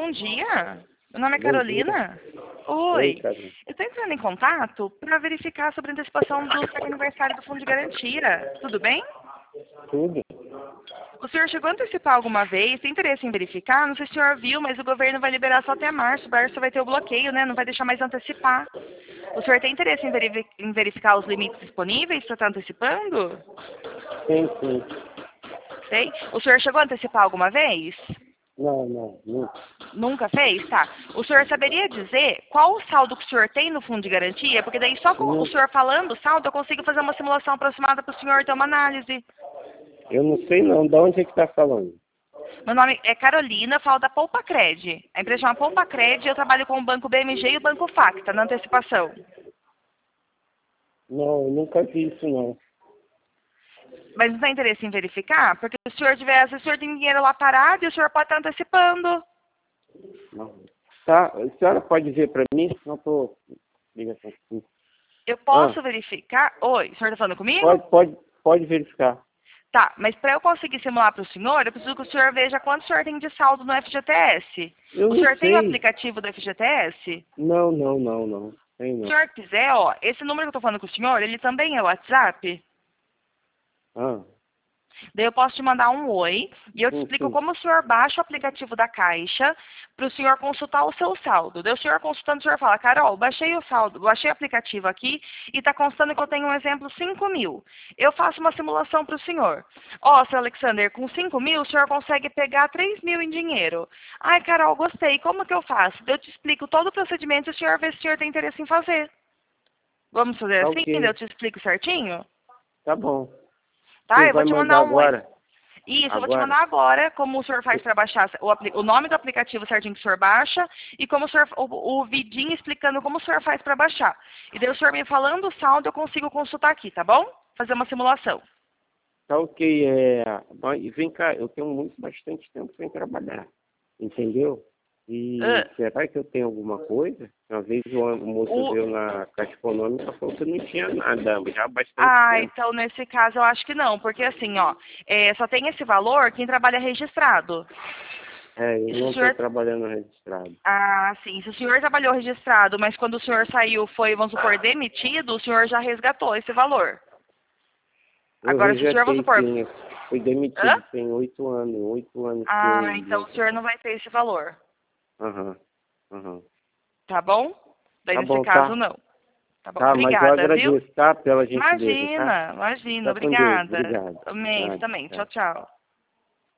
Bom dia. Meu nome é Bom dia. Carolina. Oi, Oi. Carolina. Eu estou entrando em contato para verificar sobre a antecipação do cheque aniversário do Fundo de Garantia. Tudo bem? Tudo? O senhor chegou a antecipar alguma vez? Tem interesse em verificar? Não sei se o senhor viu, mas o governo vai liberar só até março. Março vai ter o bloqueio, né? Não vai deixar mais antecipar. O senhor tem interesse em verificar os limites disponíveis para estar antecipando? Sim, sim. Tem? O senhor chegou a antecipar alguma vez? Não. Nunca fez? Tá. O senhor saberia dizer qual o saldo que o senhor tem no fundo de garantia? Porque daí só com o senhor falando o saldo eu consigo fazer uma simulação aproximada para o senhor ter uma análise. Eu não sei não. De onde é que tá falando? Meu nome é Carolina, falo da Poupa Cred. A empresa chama Poupa Cred e eu trabalho com o Banco BMG e o Banco Facta, na antecipação. Não, eu nunca vi isso não. Mas não tem interesse em verificar? Porque se o senhor tiver, se o senhor tem dinheiro lá parado e o senhor pode estar antecipando. Não. Tá, a senhora pode ver para mim? Não tô... Ligação aqui. Eu posso verificar? Oi, o senhor está falando comigo? Pode verificar. Tá, mas para eu conseguir simular para o senhor, eu preciso que o senhor veja quanto o senhor tem de saldo no FGTS. Eu O não senhor tem o sei. aplicativo do FGTS? Não. Tem Se o não. senhor quiser, ó, esse número que eu tô falando com o senhor, ele também é o WhatsApp? Ah, Daí eu posso te mandar um oi e eu te explico sim. como o senhor baixa o aplicativo da Caixa para o senhor consultar o seu saldo. Daí o senhor consultando, o senhor fala, Carol, baixei o saldo, baixei o aplicativo aqui e está constando que eu tenho um exemplo 5.000. Eu faço uma simulação para o senhor. Ó, seu Alexander, com 5.000 o senhor consegue pegar 3.000 em dinheiro. Ai, Carol, gostei, como que eu faço? Daí eu te explico todo o procedimento e o senhor vê se o senhor tem interesse em fazer. Vamos fazer Tá assim? Daí eu ok. te explico certinho? Tá bom. Tá? Você Eu vou vai te mandar mandar um oi. agora? Isso, eu vou te Agora? mandar agora como o senhor faz para baixar o nome do aplicativo certinho que o senhor baixa e como o vidinho explicando como o senhor faz para baixar. E daí o senhor me falando o saldo, eu consigo consultar aqui, tá bom? Fazer uma simulação. Tá ok. Mas vem cá, eu tenho bastante tempo sem trabalhar. Entendeu? E Ah, será que eu tenho alguma coisa? Uma vez o moço o, veio na Caixa Econômica e falou que não tinha nada, já há bastante tempo. então nesse caso eu acho que não, porque assim, ó, só tem esse valor quem trabalha registrado. Eu E se o não estou senhor trabalhando registrado. Ah, sim. Se o senhor trabalhou registrado, mas quando o senhor saiu foi, vamos supor, demitido, o senhor já resgatou esse valor. Eu Agora, se o senhor, vamos resgatei supor... sim, eu fui Hã? demitido tem 8 anos que Ah, eu então não. o senhor não vai ter esse valor. Aham, aham. Tá bom? Daí, Tá nesse bom, caso, tá? não. Tá bom. Tá, mas eu Obrigada, viu? agradeço, tá? Pela gentileza, tá? Imagina, imagina. Tá com Deus, Obrigada. obrigado. Também, Nada, também. Tchau, tchau. tchau.